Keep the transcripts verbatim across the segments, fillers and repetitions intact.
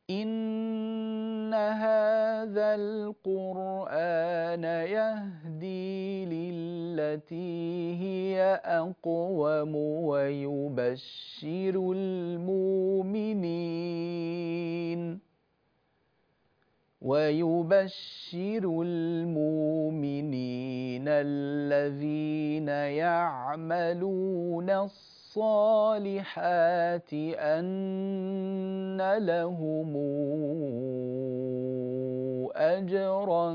إن هذا القرآن يهدي للتي هي أقوم ويبشر المؤمنين ويبشر المؤمنين الذين يعملون الصالحات أن لهم أجرا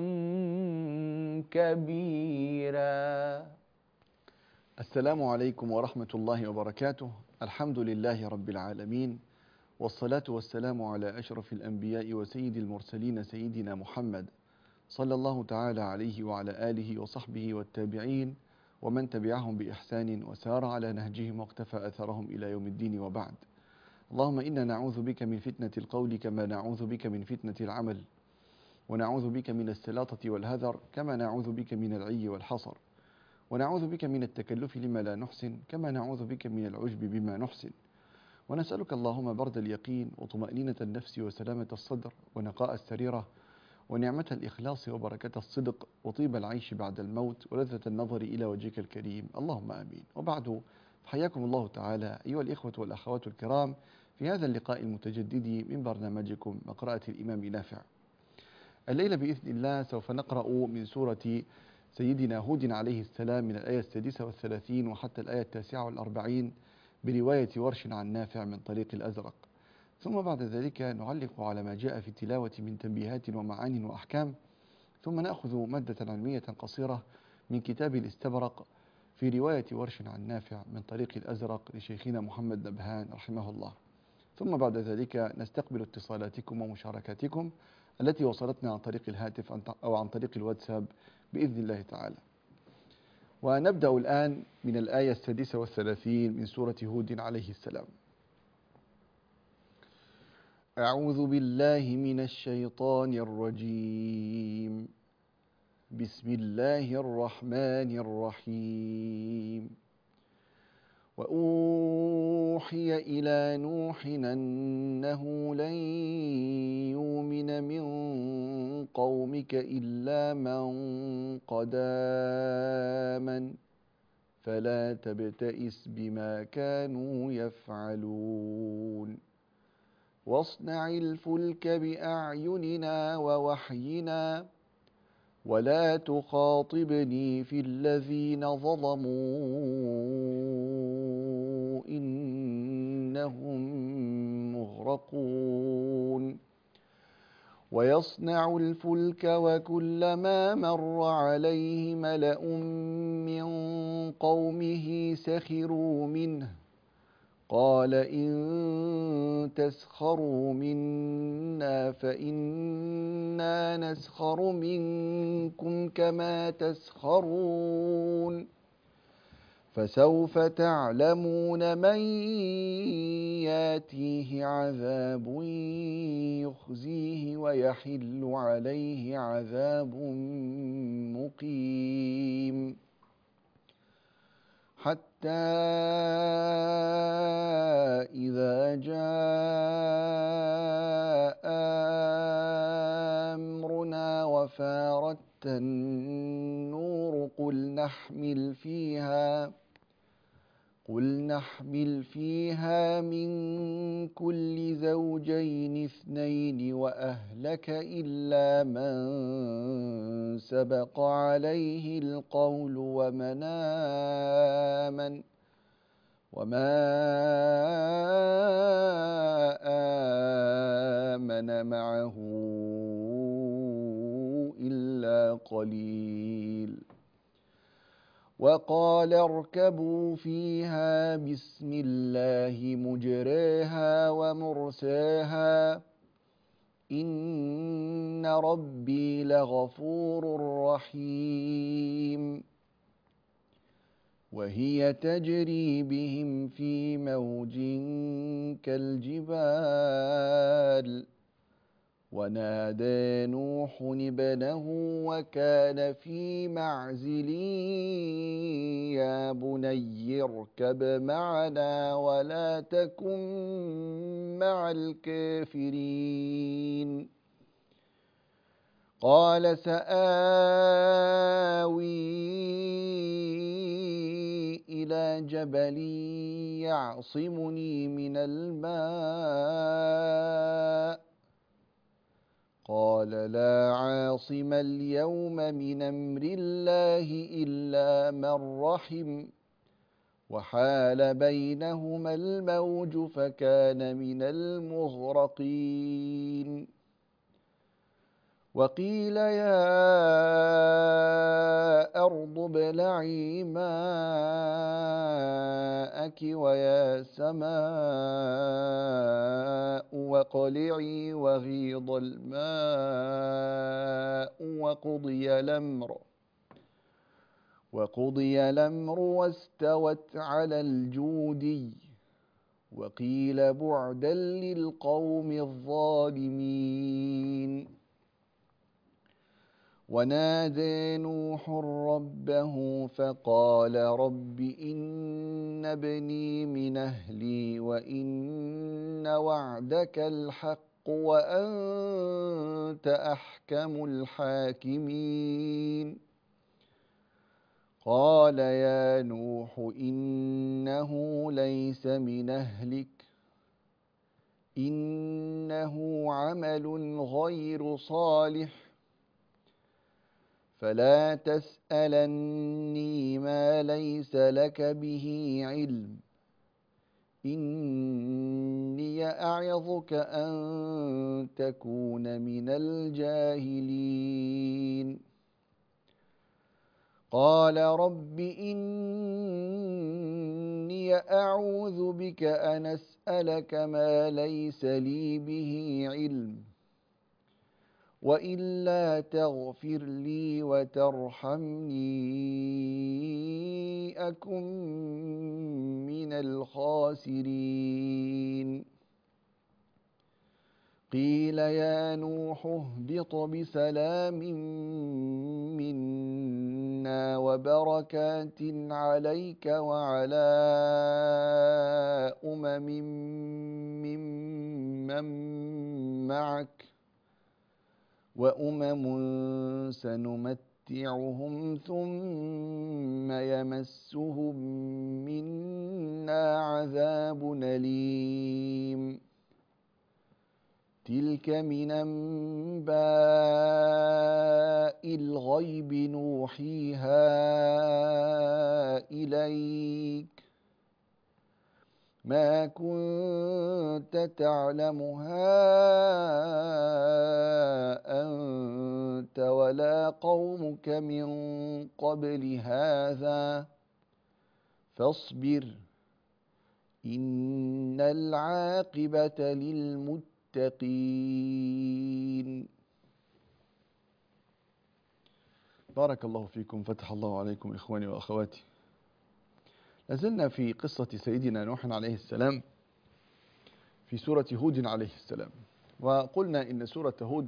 كبيرا. السلام عليكم ورحمة الله وبركاته. الحمد لله رب العالمين، والصلاة والسلام على أشرف الأنبياء وسيد المرسلين سيدنا محمد صلى الله تعالى عليه وعلى آله وصحبه والتابعين ومن تبعهم بإحسان وسار على نهجهم واقتفى أثرهم إلى يوم الدين، وبعد. اللهم إنا نعوذ بك من فتنة القول كما نعوذ بك من فتنة العمل، ونعوذ بك من السلاطة والهذر كما نعوذ بك من العي والحصر، ونعوذ بك من التكلف لما لا نحسن كما نعوذ بك من العجب بما نحسن، ونسألك اللهم برد اليقين وطمأنينة النفس وسلامة الصدر ونقاء السريرة ونعمة الإخلاص وبركة الصدق وطيب العيش بعد الموت ولذة النظر إلى وجهك الكريم، اللهم آمين. وبعد، حياكم الله تعالى أيها الإخوة والأخوات الكرام في هذا اللقاء المتجدد من برنامجكم مقرأة الإمام نافع. الليلة بإذن الله سوف نقرأ من سورة سيدنا هود عليه السلام من الآية السادسة والثلاثين وحتى الآية التاسعة والأربعين برواية ورش عن نافع من طريق الأزرق، ثم بعد ذلك نعلق على ما جاء في التلاوة من تنبيهات ومعان وأحكام، ثم نأخذ مادة علمية قصيرة من كتاب الاستبرق في رواية ورش عن نافع من طريق الأزرق لشيخنا محمد نبهان رحمه الله، ثم بعد ذلك نستقبل اتصالاتكم ومشاركاتكم التي وصلتنا عن طريق الهاتف أو عن طريق الواتساب بإذن الله تعالى. ونبدأ الآن من الآية السادسة والثلاثين من سورة هود عليه السلام. أعوذ بالله من الشيطان الرجيم. بسم الله الرحمن الرحيم. وأوحي إلى نوح أنه لن يؤمن من قومك إلا من قد آمن فلا تبتئس بما كانوا يفعلون واصنع الفلك بأعيننا ووحينا ولا تخاطبني في الذين ظلموا إنهم مغرقون ويصنع الفلك وكلما مر عليه ملأ من قومه سخروا منه قال إن تسخروا منا فإنا نسخر منكم كما تسخرون فسوف تعلمون من ياتيه عذاب يخزيه ويحل عليه عذاب مقيم حتى إذا جاء أمرنا وفارت النور قل نحمل فيها قل نحمل فيها من كل زوجين اثنين وأهلك إلا من سبق عليه القول ومن آمن وما آمن معه إلا قليل وقال اركبوا فيها بسم الله مجريها ومرساها إن ربي لغفور رحيم وهي تجري بهم في موج كالجبال ونادى نوح ابنه وكان في معزل يا بني اركب معنا ولا تكن مع الكافرين قال سآوي إلى جبل يعصمني من الماء قال لا عاصم اليوم من أمر الله إلا من رحم وحال بينهما الموج فكان من المغرقين وقيل يا أرض ابلعي ماءك ويا سماء واقلعي وغيض الماء وقضي الأمر وقضي الأمر واستوت على الجودي وقيل بعدا للقوم الظالمين ونادى نوح ربه فقال رب إن ابني من أهلي وإن وعدك الحق وأنت أحكم الحاكمين قال يا نوح إنه ليس من أهلك إنه عمل غير صالح فلا تسألني ما ليس لك به علم إني أعظك أن تكون من الجاهلين قال رب إني أعوذ بك أن أسألك ما ليس لي به علم وإلا تغفر لي وترحمني أكن من الخاسرين قيل يا نوح اهبط بسلام منا وبركات عليك وعلى أمم ممن معك وأمم سنمتعهم ثم يمسهم منا عذاب أليم تلك من أنباء الغيب نوحيها إليك ما كنت تعلمها أنت ولا قومك من قبل هذا فاصبر إن العاقبة للمتقين. بارك الله فيكم، فتح الله عليكم إخواني وأخواتي. لازلنا في قصة سيدنا نوح عليه السلام في سورة هود عليه السلام، وقلنا إن سورة هود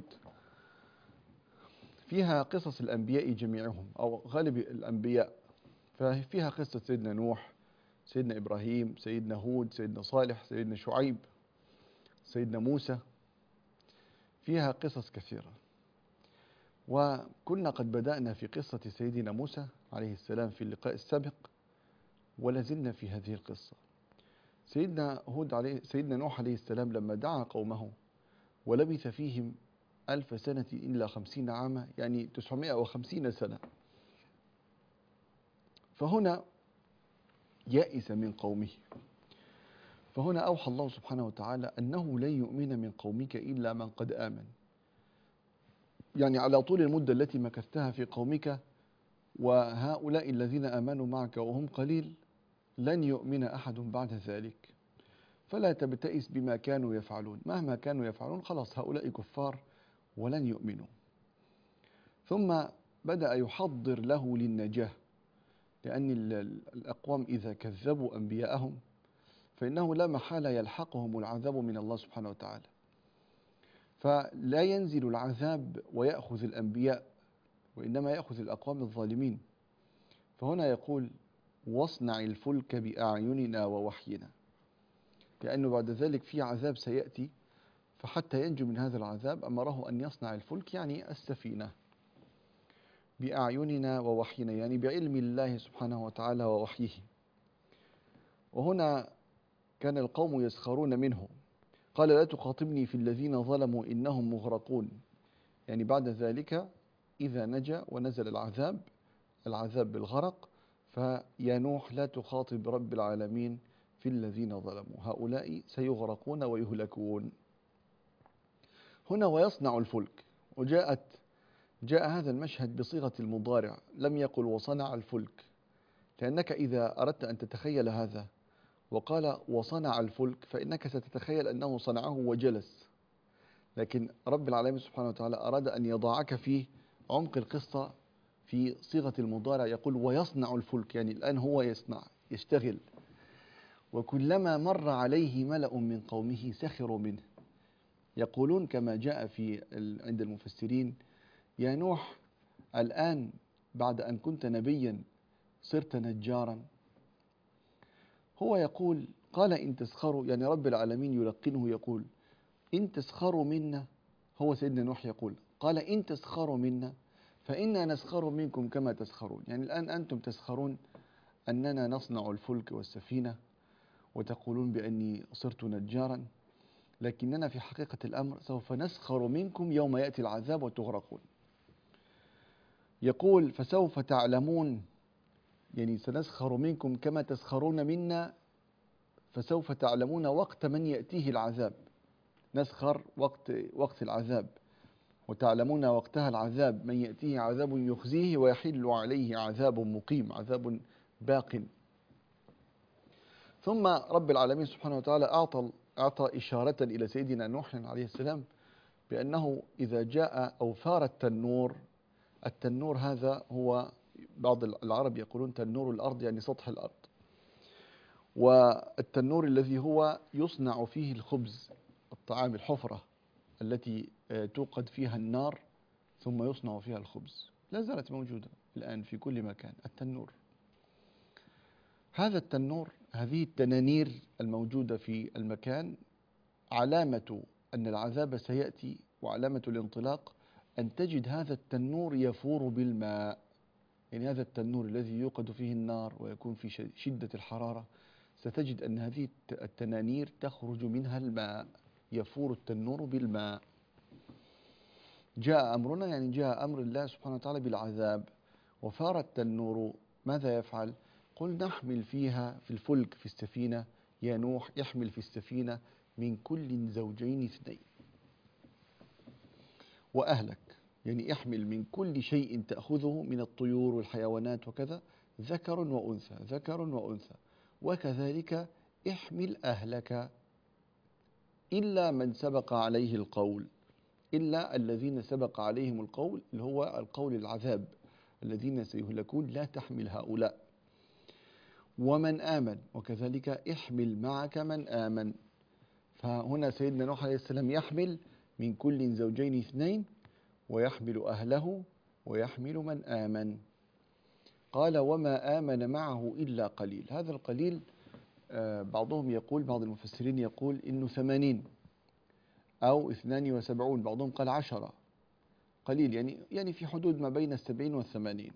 فيها قصص الأنبياء جميعهم أو غالب الأنبياء، ففيها قصة سيدنا نوح، سيدنا إبراهيم، سيدنا هود، سيدنا صالح، سيدنا شعيب، سيدنا موسى، فيها قصص كثيرة. وكنا قد بدأنا في قصة سيدنا موسى عليه السلام في اللقاء السابق، ولازلنا في هذه القصة. سيدنا هود عليه سيدنا نوح عليه السلام لما دعا قومه ولبث فيهم ألف سنة إلا خمسين عاما، يعني تسعمائة وخمسين سنة، فهنا يائس من قومه. فهنا أوحى الله سبحانه وتعالى أنه لن يؤمن من قومك إلا من قد آمن، يعني على طول المدة التي مكثتها في قومك وهؤلاء الذين آمنوا معك وهم قليل، لن يؤمن أحد بعد ذلك، فلا تبتئس بما كانوا يفعلون، مهما كانوا يفعلون خلاص هؤلاء كفار ولن يؤمنوا. ثم بدأ يحضر له للنجاة، لأن الأقوام إذا كذبوا أنبياءهم فإنه لا محالة يلحقهم العذاب من الله سبحانه وتعالى. فلا ينزل العذاب ويأخذ الأنبياء، وإنما يأخذ الأقوام الظالمين. فهنا يقول واصنع الفلك بأعيننا ووحينا، لأنه بعد ذلك في عذاب سيأتي، فحتى ينجو من هذا العذاب أمره أن يصنع الفلك، يعني السفينة، بأعيننا ووحينا، يعني بعلم الله سبحانه وتعالى ووحيه. وهنا كان القوم يسخرون منه، قال لا تخاطبني في الذين ظلموا إنهم مغرقون، يعني بعد ذلك إذا نجا ونزل العذاب العذاب بالغرق، فيا نوح لا تخاطب رب العالمين في الذين ظلموا، هؤلاء سيغرقون ويهلكون. هنا ويصنع الفلك، وجاءت جاء هذا المشهد بصيغة المضارع، لم يقل وصنع الفلك، لأنك إذا أردت أن تتخيل هذا وقال وصنع الفلك فإنك ستتخيل أنه صنعه وجلس، لكن رب العالمين سبحانه وتعالى أراد أن يضعك في عمق القصة في صيغة المضارع، يقول ويصنع الفلك، يعني الآن هو يصنع يشتغل. وكلما مر عليه ملأ من قومه سخروا منه، يقولون كما جاء في عند المفسرين يا نوح الآن بعد أن كنت نبيا صرت نجارا. هو يقول قال إن تسخروا، يعني رب العالمين يلقنه يقول إن تسخروا منا، هو سيدنا نوح يقول قال إن تسخروا منا فإنا نسخر منكم كما تسخرون، يعني الآن أنتم تسخرون أننا نصنع الفلك والسفينة وتقولون بأني صرت نجارا، لكننا في حقيقة الأمر سوف نسخر منكم يوم يأتي العذاب وتغرقون. يقول فسوف تعلمون، يعني سنسخر منكم كما تسخرون منا، فسوف تعلمون وقت من يأتيه العذاب، نسخر وقت وقت العذاب، وتعلمون وقتها العذاب من يأتيه عذاب يخزيه ويحل عليه عذاب مقيم، عذاب باق. ثم رب العالمين سبحانه وتعالى أعطى أعطى إشارة إلى سيدنا نوح عليه السلام بأنه إذا جاء أو ثار التنور، التنور هذا هو بعض العرب يقولون تنور الأرض، يعني سطح الأرض، والتنور الذي هو يصنع فيه الخبز، الطعام، الحفرة التي توقد فيها النار ثم يصنع فيها الخبز، لا زالت موجودة الآن في كل مكان التنور. هذا التنور، هذه التنانير الموجودة في المكان علامة أن العذاب سيأتي، وعلامة الانطلاق أن تجد هذا التنور يفور بالماء، يعني هذا التنور الذي يوقد فيه النار ويكون في شدة الحرارة، ستجد أن هذه التنانير تخرج منها الماء، يفور التنور بالماء. جاء أمرنا، يعني جاء أمر الله سبحانه وتعالى بالعذاب، وفار التنور، ماذا يفعل؟ قل نحمل فيها في الفلك في السفينة، يا نوح احمل في السفينة من كل زوجين اثنين وأهلك، يعني احمل من كل شيء تأخذه من الطيور والحيوانات وكذا، ذكر وأنثى ذكر وأنثى، وكذلك احمل أهلك إلا من سبق عليه القول، إلا الذين سبق عليهم القول، اللي هو القول العذاب، الذين سيهلكون لا تحمل هؤلاء، ومن آمن، وكذلك احمل معك من آمن. فهنا سيدنا نوح عليه السلام يحمل من كل زوجين اثنين، ويحمل أهله، ويحمل من آمن. قال وما آمن معه إلا قليل، هذا القليل بعضهم يقول، بعض المفسرين يقول إنه ثمانين أو اثنان وسبعون، بعضهم قال عشرة، قليل، يعني يعني في حدود ما بين السبعين والثمانين.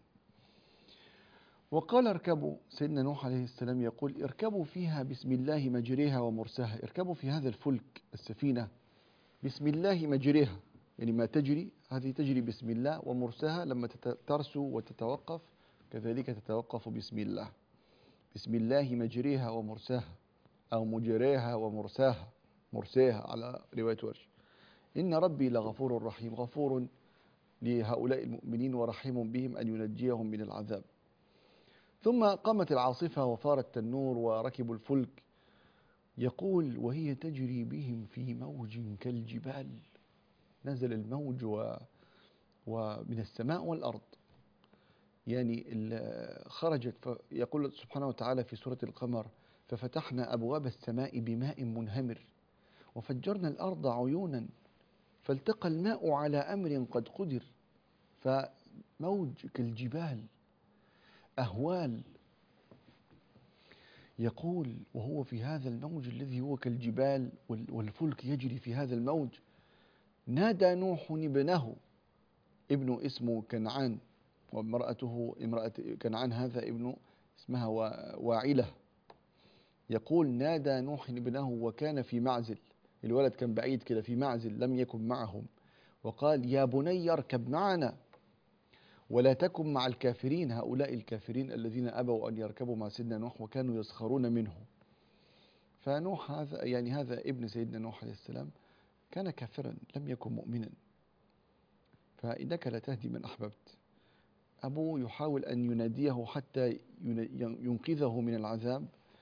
وقال اركبوا، سيدنا نوح عليه السلام يقول اركبوا فيها بسم الله مجريها ومرساها، اركبوا في هذا الفلك السفينة بسم الله مجريها، يعني ما تجري هذه تجري بسم الله، ومرساها لما ترسو وتتوقف كذلك تتوقف بسم الله، بسم الله مجريها ومرساها، أو مجريها ومرساها، مرساها على رواية ورش. إن ربي لغفور رحيم، غفور لهؤلاء المؤمنين ورحيم بهم أن ينجيهم من العذاب. ثم قامت العاصفة وفار التنور وركبوا الفلك، يقول وهي تجري بهم في موج كالجبال، نزل الموج و ومن السماء والأرض، يعني خرجت. يقول سبحانه وتعالى في سورة القمر ففتحنا أبواب السماء بماء منهمر وفجرنا الأرض عيونا فالتقى الماء على أمر قد قدر، فموج كالجبال أهوال. يقول وهو في هذا الموج الذي هو كالجبال والفلك يجري في هذا الموج، نادى نوح ابنه، ابنه اسمه كنعان، وامرأته امرأة كنعان هذا ابنه اسمها واعلة. يقول نادى نوح ابنه وكان في معزل، الولد كان بعيد كده في معزل لم يكن معهم، وقال يا بني اركب معنا ولا تكن مع الكافرين، هؤلاء الكافرين الذين أبوا أن يركبوا مع سيدنا نوح وكانوا يسخرون منه. فنوح هذا يعني هذا ابن سيدنا نوح عليه السلام كان كافرا لم يكن مؤمنا، فإنك لا تهدي من أحببت. أبوه يحاول أن يناديه حتى ينقذه من العذاب،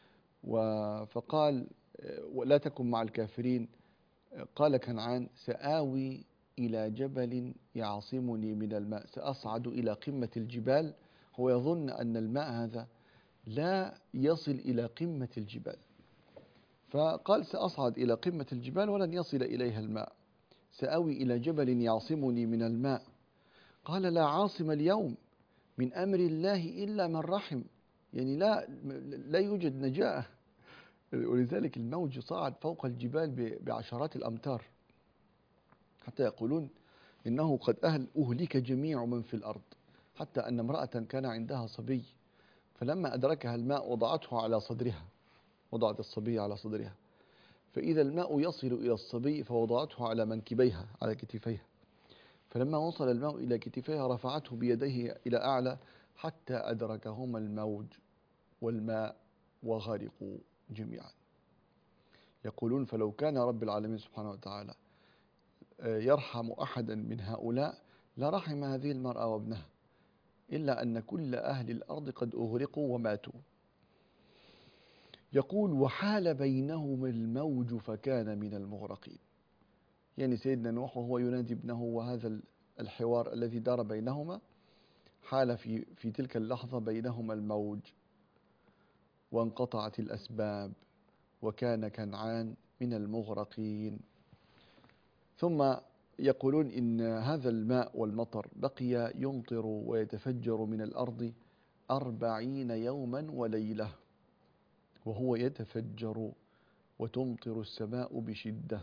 فقال ولا تكن مع الكافرين. قال كنعان سآوي إلى جبل يعصمني من الماء، سأصعد إلى قمة الجبال. هو يظن أن الماء هذا لا يصل إلى قمة الجبال، فقال سأصعد إلى قمة الجبال ولن يصل إليها الماء، سآوي إلى جبل يعصمني من الماء. قال لا عاصم اليوم من أمر الله إلا من رحم، يعني لا لا يوجد نجاة. ولذلك الموج صعد فوق الجبال بعشرات الأمتار، حتى يقولون إنه قد أهل أهلك جميع من في الأرض، حتى أن امرأة كان عندها صبي فلما أدركها الماء وضعته على صدرها، وضعت الصبي على صدرها، فإذا الماء يصل إلى الصبي فوضعته على منكبيها على كتفيها، فلما وصل الماء إلى كتفيها رفعته بيديه إلى أعلى حتى أدركهما الموج والماء وغرقوا جميعا. يقولون فلو كان رب العالمين سبحانه وتعالى يرحم أحدا من هؤلاء لرحم هذه المرأة وابنها، إلا أن كل أهل الأرض قد أغرقوا وماتوا. يقول وحال بينهما الموج فكان من المغرقين، يعني سيدنا نوح وهو ينادي ابنه وهذا الحوار الذي دار بينهما، حال في في تلك اللحظة بينهما الموج وانقطعت الأسباب وكان كنعان من المغرقين. ثم يقولون إن هذا الماء والمطر بقي يمطر ويتفجر من الأرض أربعين يوما وليلة، وهو يتفجر وتمطر السماء بشدة.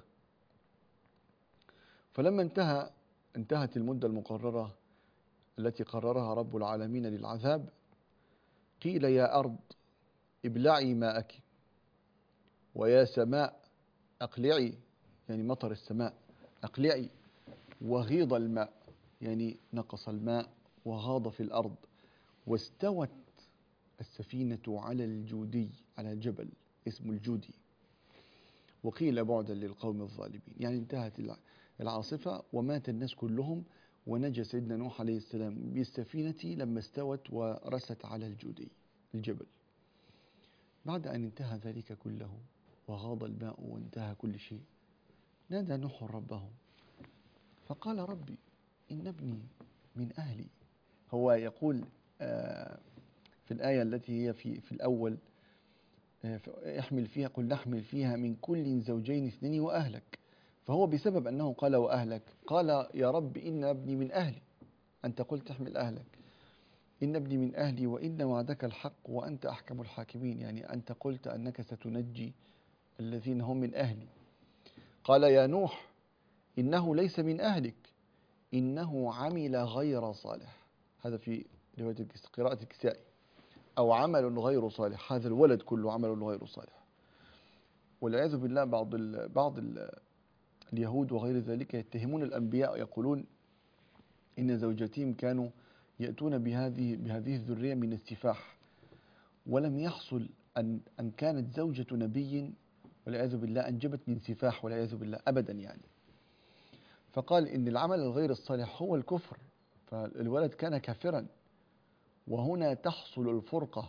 فلما انتهى انتهت المدة المقررة التي قررها رب العالمين للعذاب، قيل يا أرض ابلعي ماءك، ويا سماء أقلعي، يعني مطر السماء أقلعي، وغيض الماء يعني نقص الماء وغاض في الأرض، واستوت السفينة على الجودي، على الجبل اسمه الجودي، وقيل بعدا للقوم الظالمين، يعني انتهت العاصفة ومات الناس كلهم، ونجى سيدنا نوح عليه السلام بالسفينة لما استوت ورست على الجودي الجبل. بعد أن انتهى ذلك كله وغاض الماء وانتهى كل شيء، نادى نوح ربه فقال ربي إن ابني من أهلي. هو يقول في الآية التي هي في, في الأول احمل فيها قل نحمل فيها من كل زوجين اثنين وأهلك، فهو بسبب أنه قال وأهلك قال يا رب إن ابني من أهلي، أنت قلت احمل أهلك، إن ابني من أهلي وإن وعدك الحق وأنت أحكم الحاكمين، يعني أنت قلت أنك ستنجي الذين هم من أهلي. قال يا نوح إنه ليس من أهلك إنه عمل غير صالح، هذا في رواية قراءة الكسائي، أو عمل غير صالح، هذا الولد كله عمل غير صالح. والعياذ بالله بعض ال بعض ال اليهود وغير ذلك يتهمون الأنبياء ويقولون إن زوجاتهم كانوا يأتون بهذه بهذه الذرية من السفاح، ولم يحصل أن أن كانت زوجة نبي والعياذ بالله أنجبت من سفاح والعياذ بالله أبدا يعني. فقال إن العمل الغير الصالح هو الكفر، فالولد كان كافرا، وهنا تحصل الفرقة،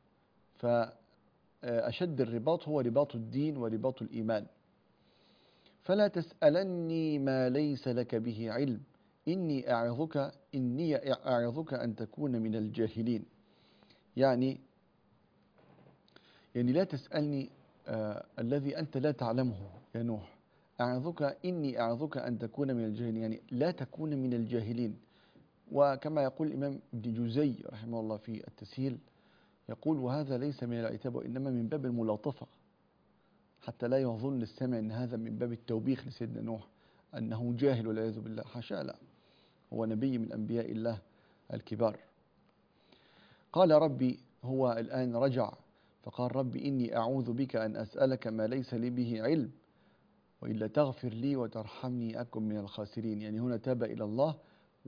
فأشد الرباط هو رباط الدين ورباط الإيمان. فلا تسألني ما ليس لك به علم إني أعظك إني أعظك أن تكون من الجاهلين، يعني يعني لا تسألني آه الذي أنت لا تعلمه يا نوح، أعظك إني أعظك أن تكون من الجاهلين، يعني لا تكون من الجاهلين. وكما يقول الإمام ابن جوزي رحمه الله في التسهيل، يقول: وهذا ليس من العتاب وإنما من باب الملاطفة، حتى لا يظن السامع أن هذا من باب التوبيخ لسيدنا نوح أنه جاهل والعياذ بالله. حاشا، لا، هو نبي من أنبياء الله الكبار. قال: ربي، هو الآن رجع فقال: ربي إني أعوذ بك أن أسألك ما ليس لي به علم وإلا تغفر لي وترحمني أكن من الخاسرين. يعني هنا تاب إلى الله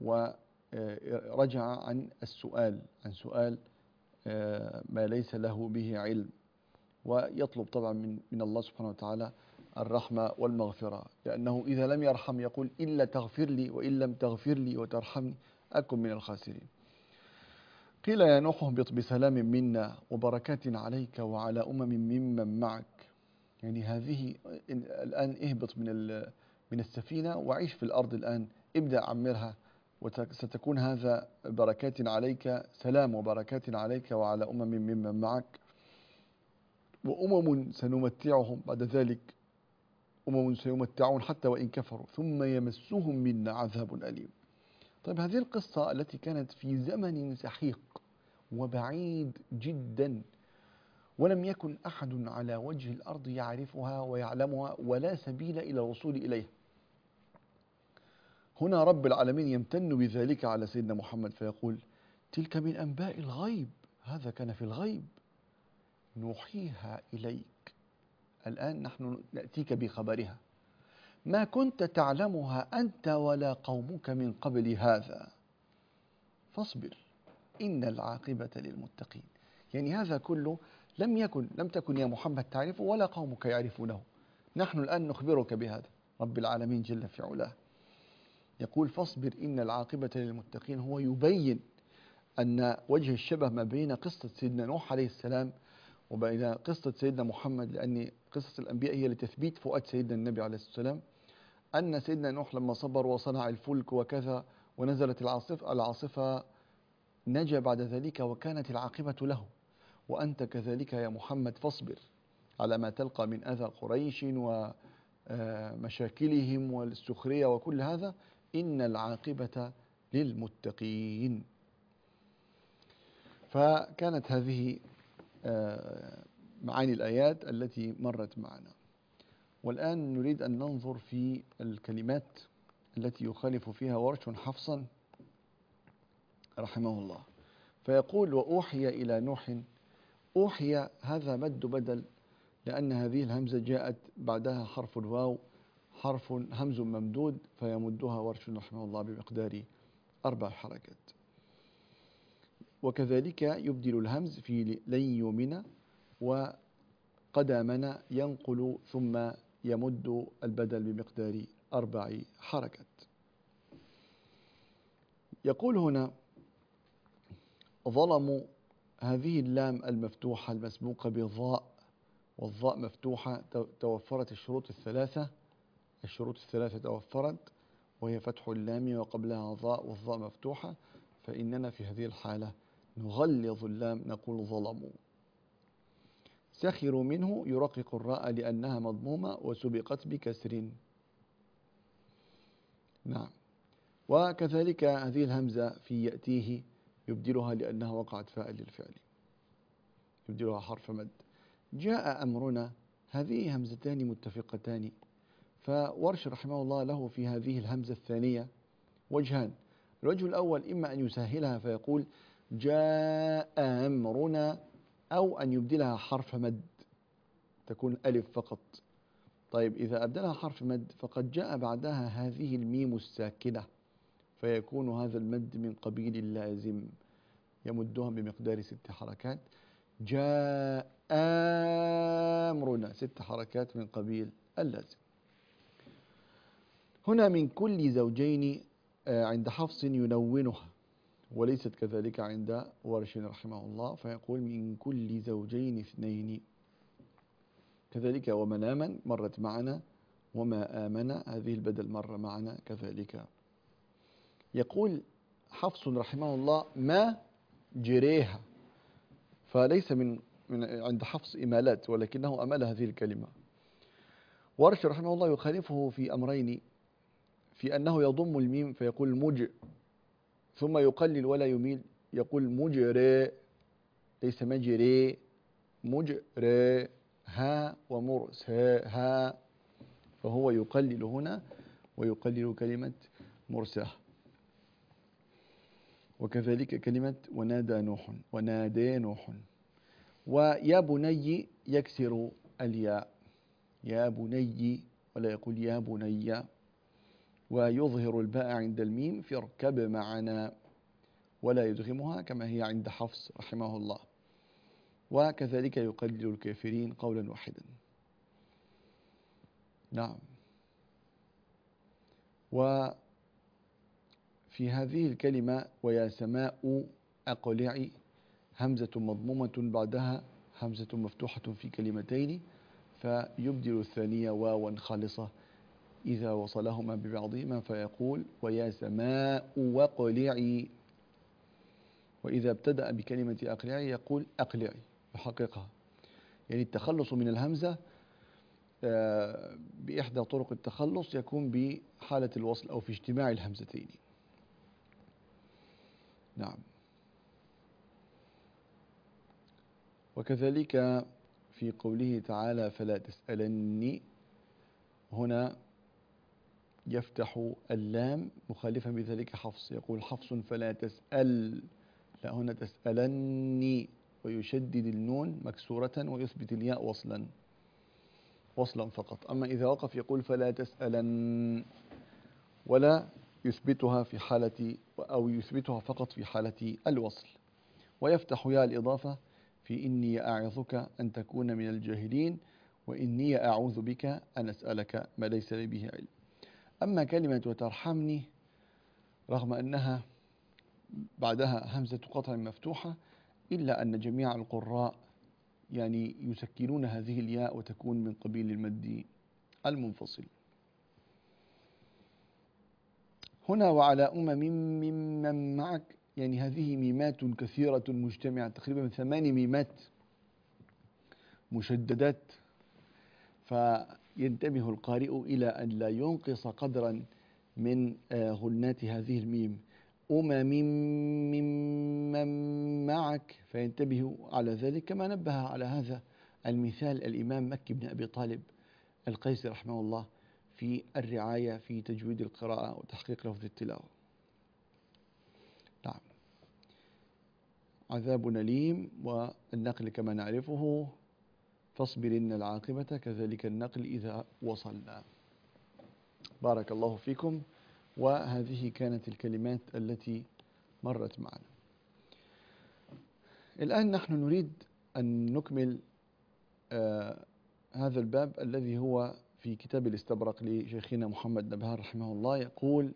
ورجع عن السؤال عن سؤال ما ليس له به علم، ويطلب طبعا من من الله سبحانه وتعالى الرحمة والمغفرة، لأنه إذا لم يرحم يقول: إلا تغفر لي وإن لم تغفر لي وترحمني أكن من الخاسرين. قيل: يا نوح اهبط بسلام منا وبركات عليك وعلى أمم ممن معك. يعني هذه الآن اهبط من من السفينة وعيش في الأرض الآن، ابدأ عمرها، وستكون هذا بركات عليك، سلام وبركات عليك وعلى أمم ممن معك، وأمم سنمتعهم بعد ذلك، أمم سيمتعون حتى وإن كفروا ثم يمسهم منا عذاب أليم. طيب، هذه القصة التي كانت في زمن سحيق وبعيد جدا، ولم يكن أحد على وجه الأرض يعرفها ويعلمها ولا سبيل إلى الوصول إليها، هنا رب العالمين يمتن بذلك على سيدنا محمد فيقول: تلك من أنباء الغيب، هذا كان في الغيب نوحيها إليك، الآن نحن نأتيك بخبرها، ما كنت تعلمها أنت ولا قومك من قبل هذا فاصبر إن العاقبة للمتقين. يعني هذا كله لم يكن لم تكن يا محمد تعرفه ولا قومك يعرفونه، نحن الآن نخبرك بهذا. رب العالمين جل في علاه يقول: فاصبر إن العاقبة للمتقين. هو يبين أن وجه الشبه ما بين قصة سيدنا نوح عليه السلام وبين قصة سيدنا محمد، لأن قصة الأنبياء هي لتثبيت فؤاد سيدنا النبي عليه السلام، أن سيدنا نوح لما صبر وصنع الفلك وكذا ونزلت العاصفة العاصفة نجا بعد ذلك وكانت العاقبة له، وأنت كذلك يا محمد فاصبر على ما تلقى من أذى قريش ومشاكلهم والسخرية وكل هذا، إن العاقبة للمتقين. فكانت هذه معاني الآيات التي مرت معنا. والآن نريد أن ننظر في الكلمات التي يخالف فيها ورش حفصا رحمه الله. فيقول: وأوحي إلى نوح. أوحي هذا مد بدل، لأن هذه الهمزة جاءت بعدها حرف الواو، حرف همز ممدود، فيمدها ورش رحمه الله بمقدار أربع حركات. وكذلك يبدل الهمز في لن يؤمن وقدامنا ينقل ثم يمد البدل بمقدار أربع حركات. يقول هنا: ظلموا، هذه اللام المفتوحة المسبوقة بضاء والضاء مفتوحة توفرت الشروط الثلاثة الشروط الثلاثة توفرت، وهي فتح اللام وقبلها ضاء والضاء مفتوحة، فإننا في هذه الحالة نغلظ اللام نقول ظلموا. سخروا منه يرقق الراء لأنها مضمومة وسبقت بكسر. نعم. وكذلك هذه الهمزة في يأتيه يبدلها لأنها وقعت فاعل للفعل، يبدلها حرف مد. جاء أمرنا، هذه همزتان متفقتان، فورش رحمه الله له في هذه الهمزة الثانية وجهان. الوجه الأول إما أن يسهلها فيقول جاء أمرنا، أو أن يبدلها حرف مد تكون ألف فقط. طيب، إذا أبدلها حرف مد فقد جاء بعدها هذه الميم الساكنة، فيكون هذا المد من قبيل اللازم، يمدها بمقدار ست حركات. جاء أمرنا ست حركات من قبيل اللازم. هنا من كل زوجين عند حفص ينونها، وليست كذلك عند ورش رحمه الله، فيقول من كل زوجين اثنين. كذلك ومناما مرت معنا، وما آمن هذه البدل مر معنا كذلك. يقول حفص رحمه الله ما جريها، فليس من, من عند حفص إمالات، ولكنه أمل هذه الكلمة. ورش رحمه الله يخالفه في أمرين، في أنه يضم الميم فيقول مج، ثم يقلل ولا يميل يقول مجري، ليس مجري، مجري، ها ومرس ها، فهو يقلل هنا ويقلل كلمة مرساه. وكذلك كلمة ونادى نوح، ونادى نوح. ويا بني يكسر الياء، يا بني، ولا يقول يا بني. ويظهر الباء عند الميم في اركب معنا، ولا يدغمها كما هي عند حفص رحمه الله. وكذلك يقلل الكافرين قولا واحدا. نعم. وفي هذه الكلمة ويا سماء أقلعي همزة مضمومة بعدها همزة مفتوحة في كلمتين، فيبدل الثانية واوا خالصة إذا وصلهما ببعضهما فيقول ويا سماء وقلعي. وإذا ابتدأ بكلمة أقلعي يقول أقلعي بحقيقها، يعني التخلص من الهمزة بإحدى طرق التخلص يكون بحالة الوصل أو في اجتماع الهمزتين. نعم. وكذلك في قوله تعالى فلا تسألني، هنا يفتح اللام مخالفا بذلك حفص، يقول حفص فلا تسأل، لا هنا تسألني، ويشدد النون مكسورة ويثبت الياء وصلا وصلا فقط. أما إذا وقف يقول فلا تسألن، ولا يثبتها في حالة أو يثبتها فقط في حالة الوصل. ويفتح ياء الإضافة في إني أعظك أن تكون من الجاهلين، وإني أعوذ بك أن أسألك ما ليس لي به علم. أما كلمة وترحمني رغم أنها بعدها همزة قطع مفتوحة، إلا أن جميع القراء يعني يسكنون هذه الياء وتكون من قبيل المد المنفصل. هنا وعلى أمم ممن معك، يعني هذه ميمات كثيرة مجتمعة، تقريبا ثمان ميمات مشددات، فينتبه القارئ إلى أن لا ينقص قدرا من غنات هذه الميم. أمم ممن معك، فينتبه على ذلك، كما نبه على هذا المثال الإمام مكي بن أبي طالب القيسي رحمه الله في الرعاية في تجويد القراءة وتحقيق لفظ التلاوة. نعم. عذاب أليم، والنقل كما نعرفه فاصبرن العاقبة، كذلك النقل إذا وصلنا. بارك الله فيكم. وهذه كانت الكلمات التي مرت معنا. الآن نحن نريد أن نكمل آه هذا الباب الذي هو في كتاب الاستبرق لشيخنا محمد نبهان رحمه الله. يقول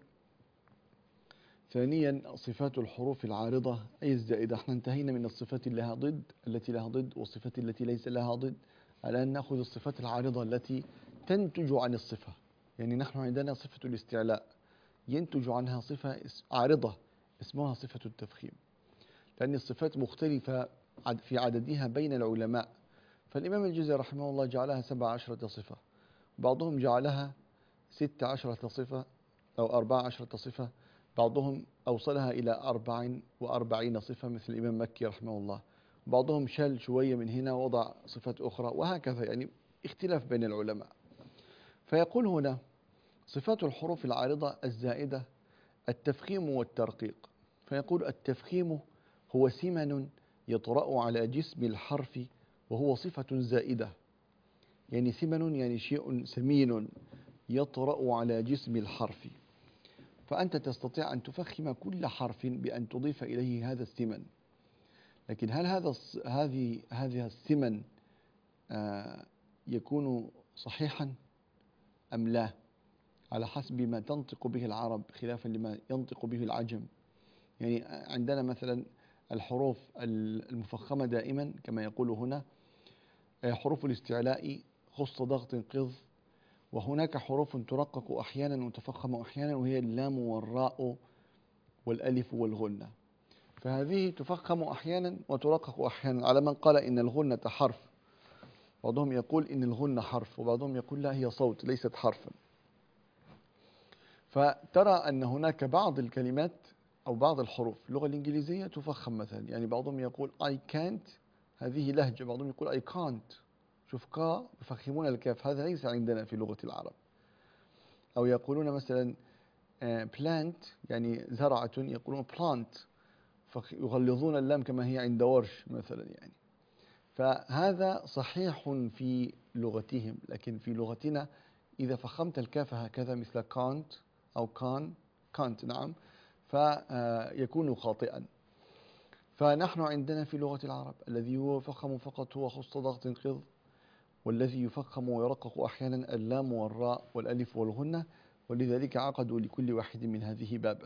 ثانيا صفات الحروف العارضة أي الزائدة. احنا انتهينا من الصفات اللي لها ضد التي لها ضد والصفات التي ليس لها ضد. الآن نأخذ الصفات العارضة التي تنتج عن الصفة. يعني نحن عندنا صفة الاستعلاء ينتج عنها صفة عارضة اسمها صفة التفخيم، لأن الصفات مختلفة في عددها بين العلماء. فالإمام الجزري رحمه الله جعلها سبع عشرة صفة، بعضهم جعلها ست عشرة صفة أو أربع عشرة صفة، بعضهم أوصلها إلى أربع وأربعين صفة مثل الإمام مكي رحمه الله، بعضهم شال شوية من هنا ووضع صفات أخرى، وهكذا يعني اختلاف بين العلماء. فيقول هنا صفات الحروف العارضة الزائدة التفخيم والترقيق. فيقول التفخيم هو سمن يطرأ على جسم الحرف وهو صفة زائدة. يعني سمن يعني شيء سمين يطرأ على جسم الحرف، فأنت تستطيع أن تفخم كل حرف بأن تضيف إليه هذا السمن. لكن هل هذا هذه هذا السمن آه يكون صحيحا أم لا؟ على حسب ما تنطق به العرب خلافا لما ينطق به العجم. يعني عندنا مثلا الحروف المفخمة دائما كما يقول هنا حروف الاستعلاء خص ضغط قذ، وهناك حروف ترقق أحيانا وتفخم أحيانا وهي اللام والراء والألف والغنة، فهذه تفخم أحيانا وترقق أحيانا على من قال إن الغنة حرف بعضهم يقول إن الغنة حرف، وبعضهم يقول لا، هي صوت ليست حرفا. فترى أن هناك بعض الكلمات أو بعض الحروف في اللغة الإنجليزية تفخم مثلا، يعني بعضهم يقول I can't، هذه لهجة، بعضهم يقول I can't، شوف كا يفخمون الكاف، هذا ليس عندنا في لغة العرب. أو يقولون مثلا plant يعني زرعة، يقولون plant، فيغلظون اللام كما هي عند ورش مثلا يعني. فهذا صحيح في لغتهم، لكن في لغتنا إذا فخمت الكاف هكذا مثل can't أو كان can't نعم، فيكون خاطئا. فنحن عندنا في لغة العرب الذي هو فخم فقط هو خص ضغط انقض، والذي يفخم ويرقق أحيانا اللام والراء والألف والغنة، ولذلك عقدوا لكل واحد من هذه بابا.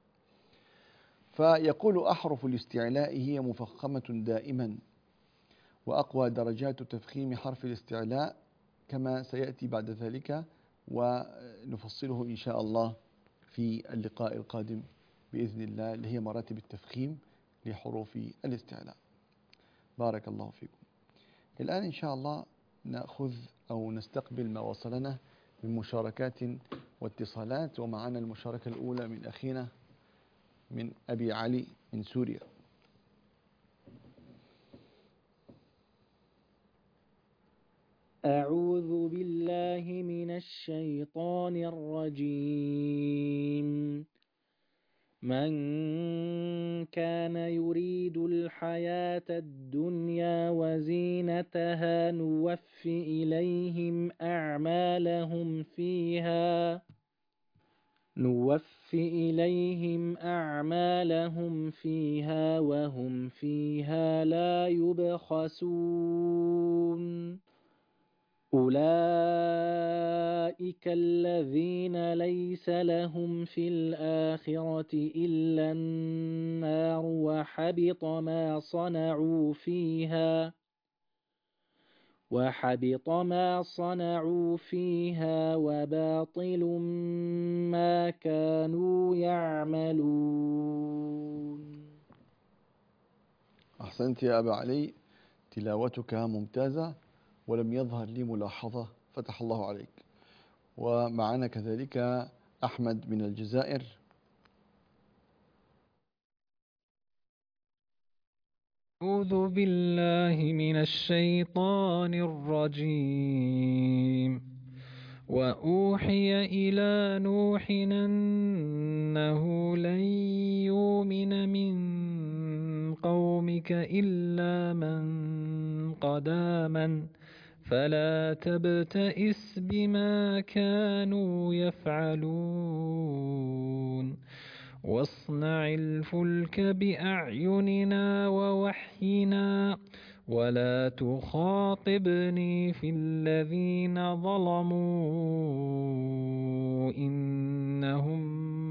فيقول أحرف الاستعلاء هي مفخمة دائما، وأقوى درجات تفخيم حرف الاستعلاء كما سيأتي بعد ذلك، ونفصله إن شاء الله في اللقاء القادم بإذن الله، اللي هي مراتب التفخيم لحروف الاستعلاء. بارك الله فيكم. الآن إن شاء الله نأخذ أو نستقبل ما وصلنا من مشاركات واتصالات، ومعنا المشاركة الأولى من أخينا من أبي علي من سوريا. أعوذ بالله من الشيطان الرجيم. من كان يريد الحياة الدنيا وزينتها نوف إليهم أعمالهم فيها نوف إليهم أعمالهم فيها وهم فيها لا يبخسون. أولئك الذين ليس لهم في الآخرة إلا النار وحبط ما صنعوا فيها وحبط ما صنعوا فيها وباطل ما كانوا يعملون. أحسنت يا أبا علي، تلاوتك ممتازة ولم يظهر لي ملاحظة، فتح الله عليك. ومعنا كذلك أحمد من الجزائر. أعوذ بالله من الشيطان الرجيم. وأوحي إلى نوح أنه لن يؤمن من قومك إلا من قد آمن فلا تبتئس بما كانوا يفعلون واصنع الفلك بأعيننا ووحينا ولا تخاطبني في الذين ظلموا إنهم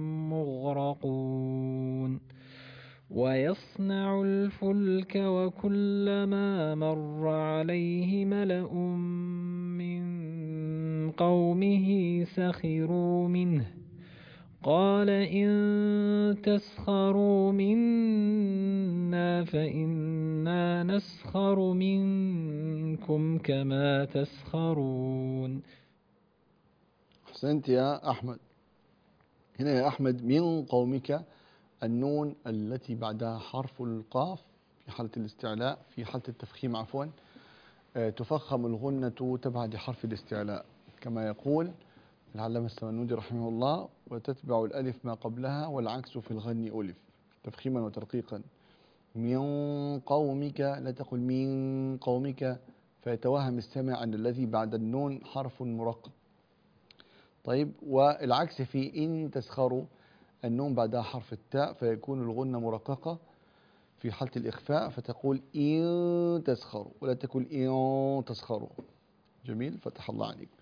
مغرقون. ويصنع الفلك وكلما مر عليه ملأ من قومه سخروا منه قال إن تسخروا منا فإنا نسخر منكم كما تسخرون. أحسنت يا أحمد. هنا يا أحمد من قومك، النون التي بعدها حرف القاف في حالة الاستعلاء، في حالة التفخيم عفوا، تفخم الغنة تبع لحرف الاستعلاء كما يقول العلامة السمنودي رحمه الله: وتتبع الألف ما قبلها والعكس في الغن ألف، تفخيما وترقيقا. من قومك، لا تقل من قومك فيتوهم السامع أن الذي بعد النون حرف مرقق. طيب، والعكس في إن تسخروا، النون بعدها حرف التاء فيكون الغنة مرققة في حالة الإخفاء، فتقول إن تسخروا ولا تقول إن تسخروا. جميل، فتح الله عليك.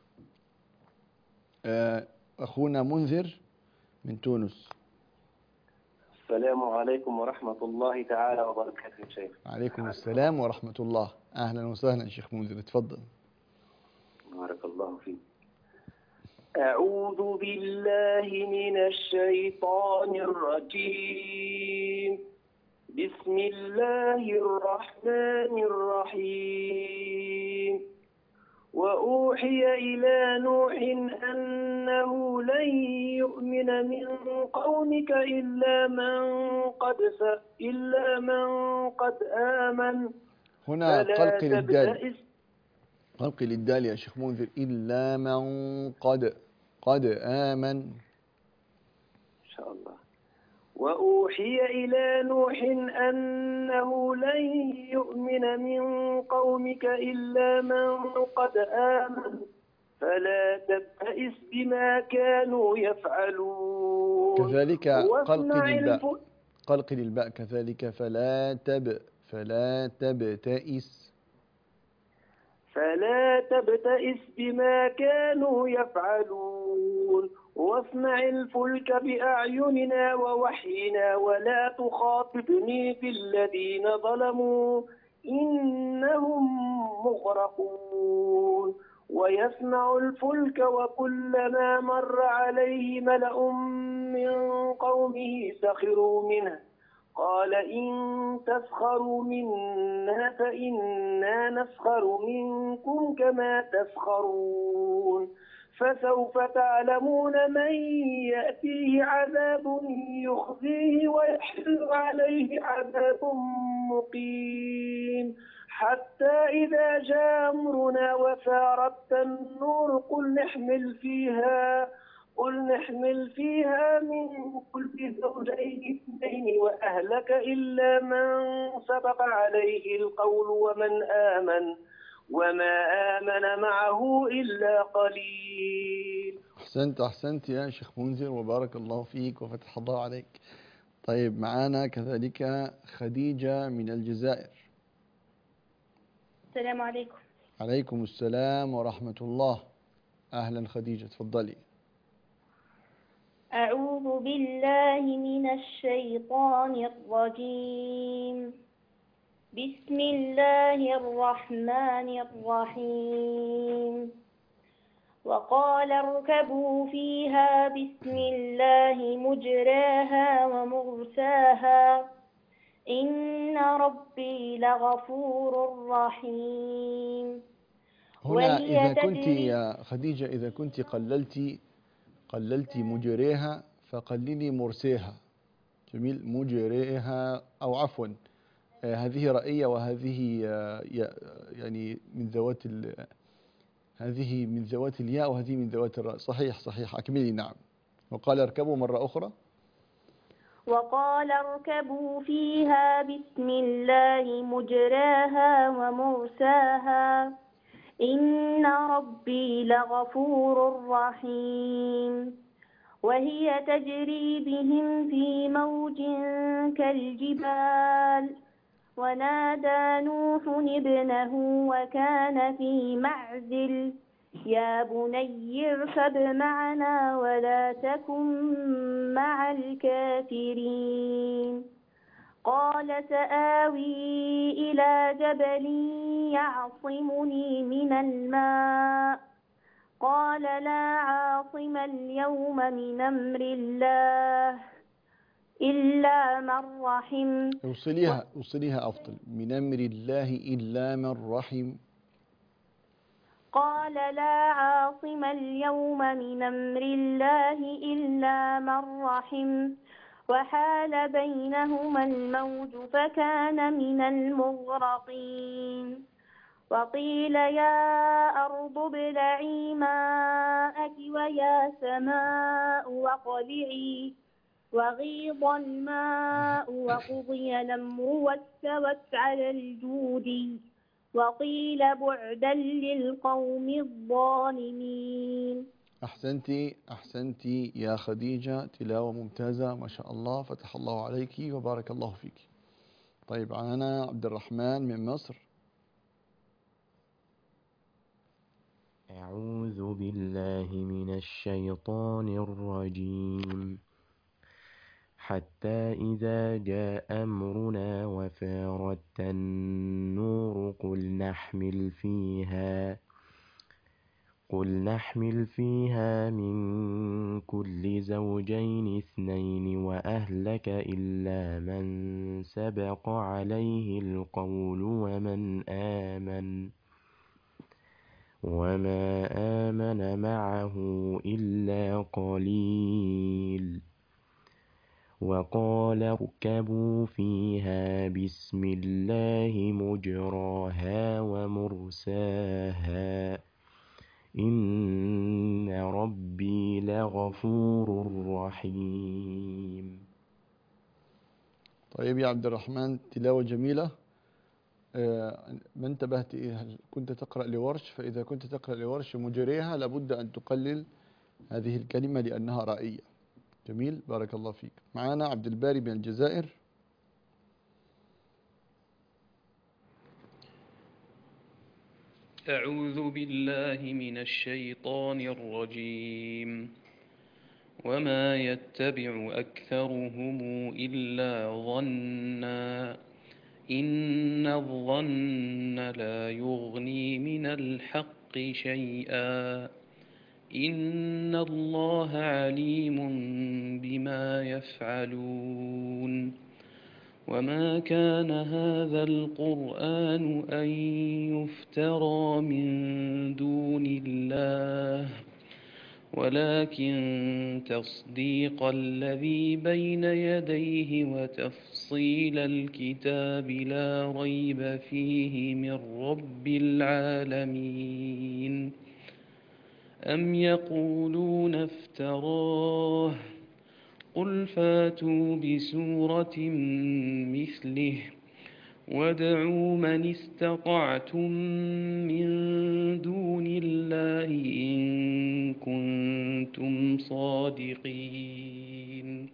أخونا منذر من تونس. السلام عليكم ورحمة الله تعالى وبركاته شيخ. عليكم السلام ورحمة الله. أهلا وسهلا شيخ منذر، تفضل. بارك الله فيك. أعوذ بالله من الشيطان الرجيم. بسم الله الرحمن الرحيم. وأوحي إلى نوح أنه لن يؤمن من قومك إلا من قد ف... إلا من قد آمن هنا فلا قلقل الدال، تبتئس. قلقل الدال يا شيخ منذر. إلا من قد قد آمن. إن شاء الله. وأوحي إلى نوح أنه لن يؤمن من قومك إلا من قد آمن فلا تبتئس بما كانوا يفعلون. كذلك قلقل واصنع الباء، الف... قلقل الباء كذلك. فلا تب فلا تبتئس. فلا تبتئس بما كانوا يفعلون. واصنع الفلك بأعيننا ووحينا ولا تخاطبني في الذين ظلموا إنهم مغرقون. ويصنع الفلك وكلما مر عليه ملأ من قومه سخروا منه قال إن تسخروا منا فإنا نسخر منكم كما تسخرون. فسوف تعلمون من يأتيه عذاب يخزيه ويحل عليه عذاب مقيم. حتى إذا جاء أمرنا وفارت النور قل نحمل فيها قل نحمل فيها من كل زوجين اثنين وأهلك إلا من سبق عليه القول ومن آمن وما آمن معه إلا قليل. أحسنت أحسنت يا شيخ منذر، وبارك الله فيك وفتح الله عليك. طيب معنا كذلك خديجة من الجزائر. السلام عليكم. عليكم السلام ورحمة الله. أهلا خديجة، تفضلي. أعوذ بالله من الشيطان الرجيم. بسم الله الرحمن الرحيم. وقال اركبوا فيها بسم الله مجراها ومرساها إن ربي لغفور رحيم. هنا إذا كنت يا خديجة إذا كنت قللتي قللتي مجريها فقللي مرسيها. جميل. مجريها أو عفوا آه هذه رأية وهذه آه يعني من ذوات هذه من ذوات الياء وهذه من ذوات الراء. صحيح صحيح، أكملي. نعم. وقال اركبوا مرة أخرى. وقال اركبوا فيها بسم الله مجراها ومرساها إن ربي لغفور رحيم. وهي تجري بهم في موج كالجبال ونادى نوح ابنه وكان في معزل يا بني اركب معنا ولا تكن مع الكافرين. قال سآوي إلى جبل يعصمني من الماء قال لا عاصم اليوم من أمر الله إلا من رحم. وصليها وصليها أفضل. من أمر الله إلا من رحم. قال لا عاصم اليوم من أمر الله إلا من رحم وحال بينهما الموج فكان من المغرقين. وقيل يا أرض ابلعي ماءك ويا سماء واقلعي وغيض الماء وقضي الأمر واستوت على الجود وقيل بعدا للقوم الظالمين. أحسنتي أحسنتي يا خديجة، تلاوة ممتازة ما شاء الله، فتح الله عليك وبارك الله فيك. طيب معنا عبد الرحمن من مصر. أعوذ بالله من الشيطان الرجيم. حتى إذا جاء أمرنا وفارت النور قل نحمل فيها قل نحمل فيها من كل زوجين اثنين وأهلك إلا من سبق عليه القول ومن آمن وما آمن معه إلا قليل وقال اركبوا فيها بسم الله مجراها ومرساها إن ربي لغفور رحيم. طيب يا عبد الرحمن، تلاوة جميلة. آه، ما انتبهت إيه؟ هل كنت تقرأ لورش؟ فإذا كنت تقرأ لورش مجريها لابد أن تقلل هذه الكلمة لأنها رائية. جميل، بارك الله فيك. معنا عبد الباري من الجزائر. أعوذ بالله من الشيطان الرجيم. وما يتبع أكثرهم إلا ظنا إن الظن لا يغني من الحق شيئا إن الله عليم بما يفعلون. وما كان هذا القرآن أن يفترى من دون الله ولكن تصديق الذي بين يديه وتفصيل الكتاب لا ريب فيه من رب العالمين. أم يقولون افتراه قل فاتوا بسورة مثله وادعوا من استطعتم من دون الله إن كنتم صادقين.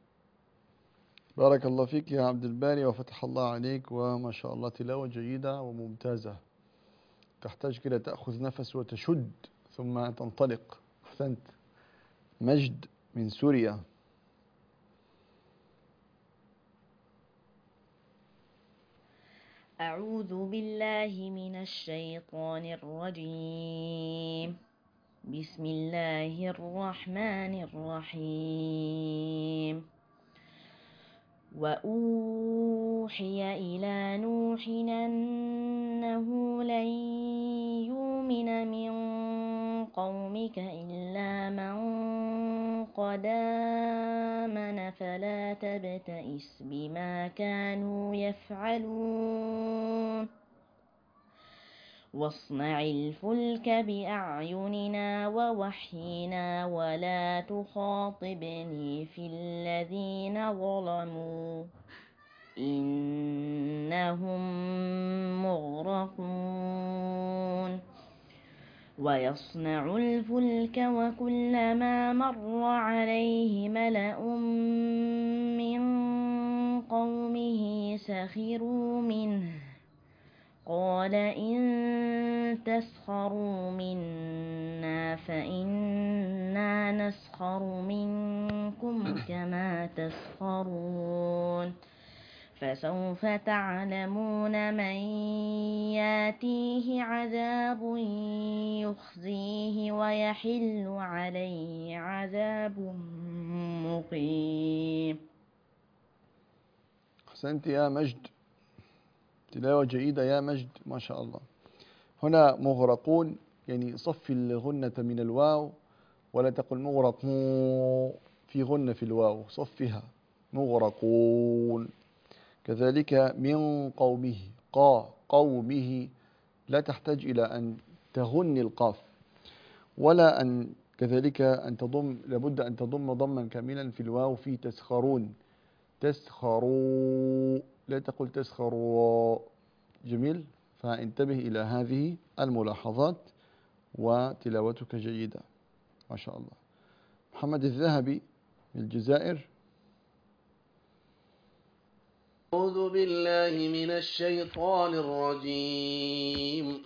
بارك الله فيك يا عبد الباري وفتح الله عليك، وما شاء الله تلاوة جيدة وممتازة. تحتاج كده تأخذ نفس وتشد ثم تنطلق. أحسنت. مجد من سوريا. أعوذ بالله من الشيطان الرجيم. بسم الله الرحمن الرحيم. وأوحي إلى نوح أنه لن يؤمن من قومك إلا من قد آمن فلا تبتئس بما كانوا يفعلون واصنع الفلك بأعيننا ووحينا ولا تخاطبني في الذين ظلموا إنهم مغرقون. ويصنع الفلك وكلما مر عليه ملأ من قومه سخروا منه قال إن تسخروا منا فإنا نسخر منكم كما تسخرون فسوف تعلمون من ياتيه عذاب يخزيه ويحل عليه عذاب مقيم. أحسنت يا مجد، تلاوة جيدة يا مجد، ما شاء الله. هنا مغرقون، يعني صف الغنة من الواو ولا تقل مغرقون، في غنة في الواو، صفها مغرقون. كذلك من قومه، قا قومه، لا تحتاج إلى أن تغني القاف ولا أن كذلك أن تضم، لابد أن تضم ضما كاملا في الواو في تسخرون. تسخروا، لا تقل تسخروا. جميل، فانتبه إلى هذه الملاحظات وتلاوتك جيدة ما شاء الله. محمد الذهبي من الجزائر. أعوذ بالله من الشيطان الرجيم.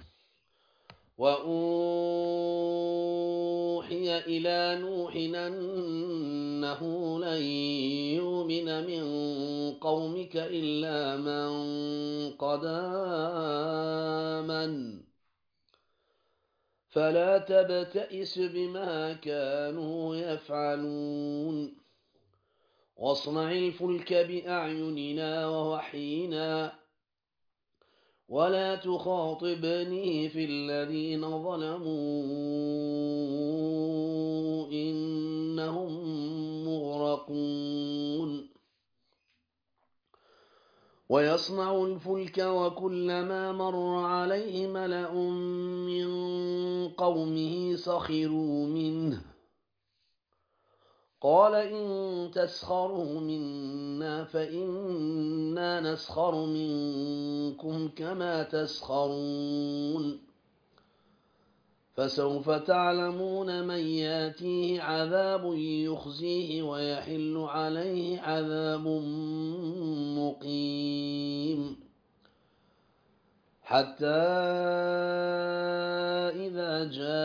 وأوحي إلى نوح أنه لن يؤمن من قومك إلا من قد آمن فلا تبتئس بما كانوا يفعلون واصنع الفلك بأعيننا ووحينا ولا تخاطبني في الذين ظلموا إنهم مغرقون ويصنع الفلك وكلما مر عليه ملأ من قومه سخروا منه قال إن تسخروا منا فإنا نسخر منكم كما تسخرون فسوف تعلمون من ياتيه عذاب يخزيه ويحل عليه عذاب مقيم حتى إذا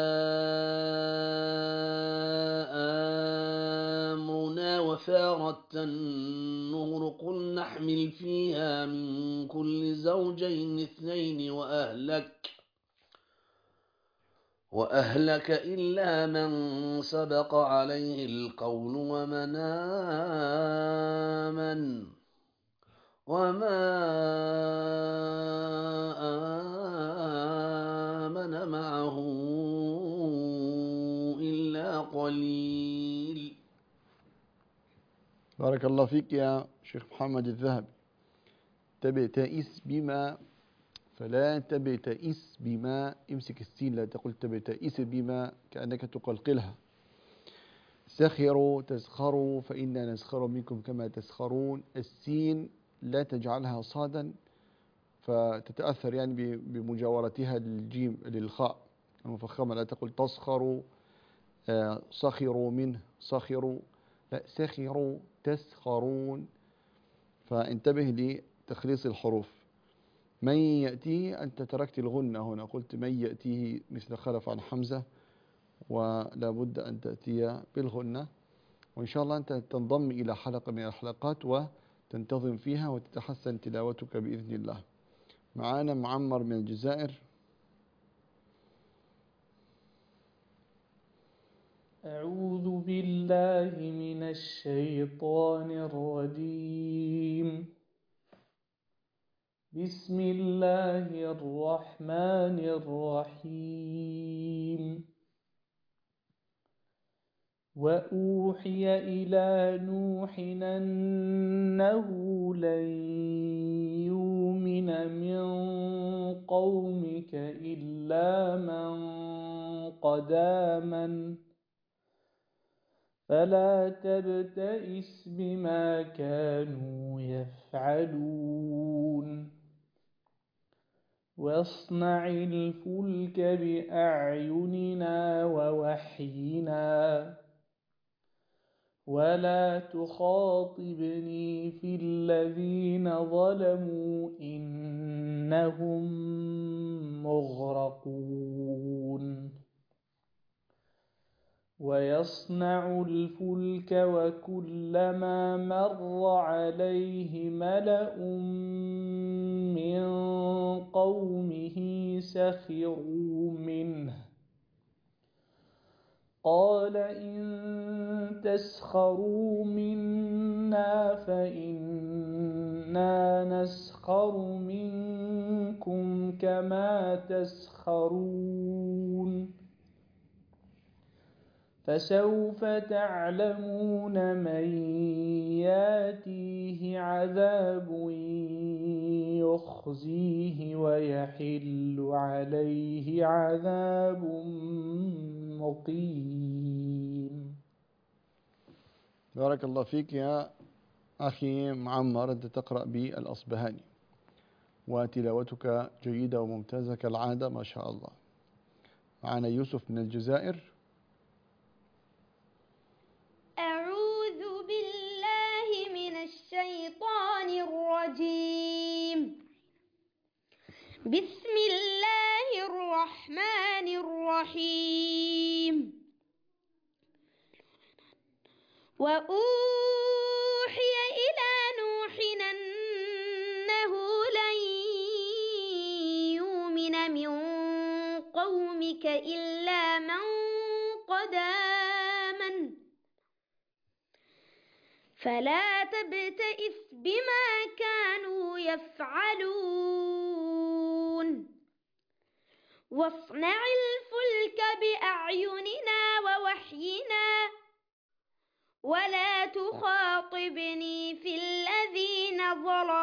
جاء أمرنا وفارت النور قل نحمل فيها من كل زوجين اثنين وأهلك وأهلك إلا من سبق عليه القول ومن آمن وما آمن معه إلا قليل. بارك الله فيك يا شيخ محمد الذهبي. تبتئس بما، فلا تبتئس بما، امسك السين لا تقل تبتئس بما كأنك تقلقلها. سخروا تسخروا فإنا نسخر منكم كما تسخرون. السين لا تجعلها صادا فتتأثر يعني بمجاورتها للجيم للخاء المفخمة. لا تقل تسخروا سخروا منه سخروا، لا سخروا تسخرون. فانتبه لتخليص الحروف. من يأتيه، أنت تركت الغنة هنا، قلت من يأتيه مثل خلف عن حمزة، ولا بد أن تأتي بالغنة. وإن شاء الله أنت تنضم إلى حلقة من الحلقات وتنتظم فيها وتتحسن تلاوتك بإذن الله. معانا معمر من الجزائر. أعوذ بالله من الشيطان الرجيم. بسم الله الرحمن الرحيم. وأوحي إلى نوح أنه لن يؤمن من قومك إلا من قد آمن فلا تبتئس بما كانوا يفعلون واصنع الفلك بأعيننا ووحينا ولا تخاطبني في الذين ظلموا إنهم مغرقون ويصنع الفلك وكلما مر عليه ملأ من قومه سخروا منه قال إن تسخروا منا فإنا نسخر منكم كما تسخرون فسوف تعلمون من ياتيه عذاب يخزيه ويحل عليه عذاب مقيم. بارك الله فيك يا أخي معمر. أنت تقرأ بالأصبهاني وتلاوتك جيدة وممتازة كالعادة ما شاء الله. معنا يوسف من الجزائر. أعوذ بالله من الشيطان الرجيم. بسم الله الرحمن الرحيم. وأوحي إلى نوح أنه لن يؤمن من قومك إلا من قد آمن فلا تبتئس بما كانوا يفعلون واصنع الفلك بأعيننا ووحينا ولا تخاطبني في الذين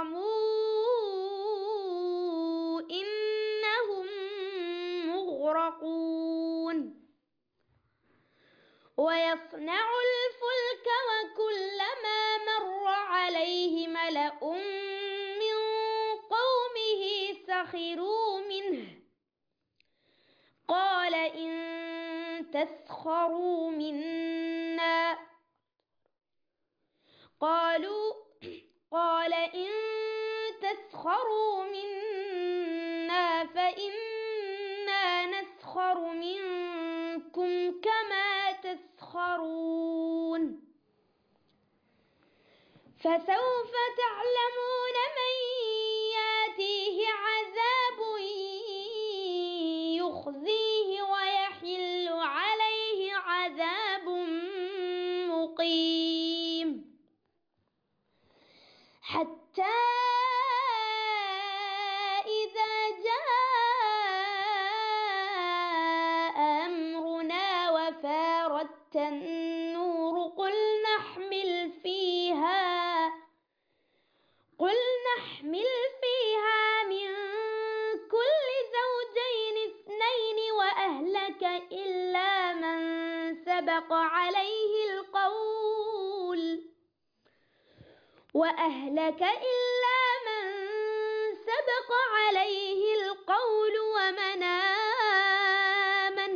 ظلموا إنهم مغرقون ويصنع الفلك وكلما مر عليه ملأ من قومه سخروا منه قال إن تسخروا منا قالوا قال إن تسخروا منا فإنا نسخر منكم كما تسخرون فسوف تعلمون من ياتيه عذاب يخزيه ويحل عليه عذاب مقيم حتى إذا جاء أمرنا وفارت النور قل نحمل فيها قل نحمل فيها من كل زوجين اثنين وأهلك إلا من سبق عليه القول وأهلك إلا من سبق عليه القول ومن آمن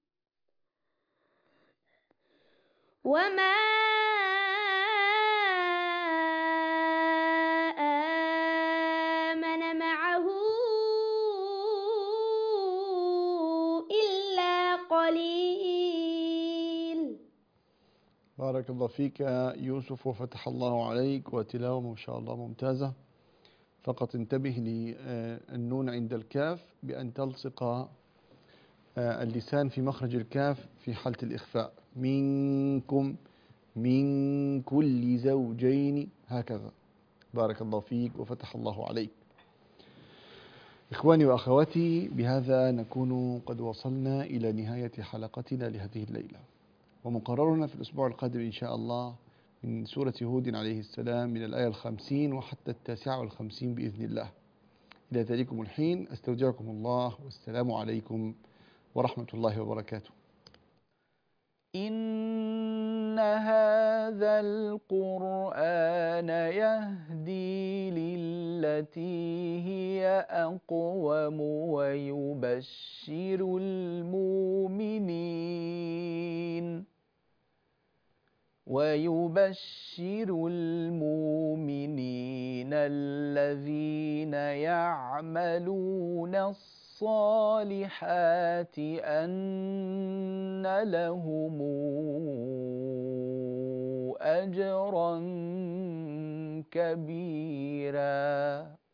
وما آمن معه إلا قليل. بارك الله فيك يوسف وفتح الله عليك، وتلاوة ما شاء الله ممتازة. فقط انتبه للنون عند الكاف بأن تلصق اللسان في مخرج الكاف في حالة الإخفاء. منكم من كل زوجين هكذا. بارك الله فيك وفتح الله عليك. إخواني وأخواتي، بهذا نكون قد وصلنا إلى نهاية حلقتنا لهذه الليلة، ومقررنا في الأسبوع القادم إن شاء الله من سورة هود عليه السلام من الآية الخمسين وحتى التاسعة والخمسين بإذن الله. إلى ذلكم الحين أستودعكم الله، والسلام عليكم ورحمة الله وبركاته. إن هذا القرآن يهدي للتي هي أقوم ويبشر المؤمنين ويبشر المؤمنين الذين يعملون الصالحات أن لهم أجرا كبيرا.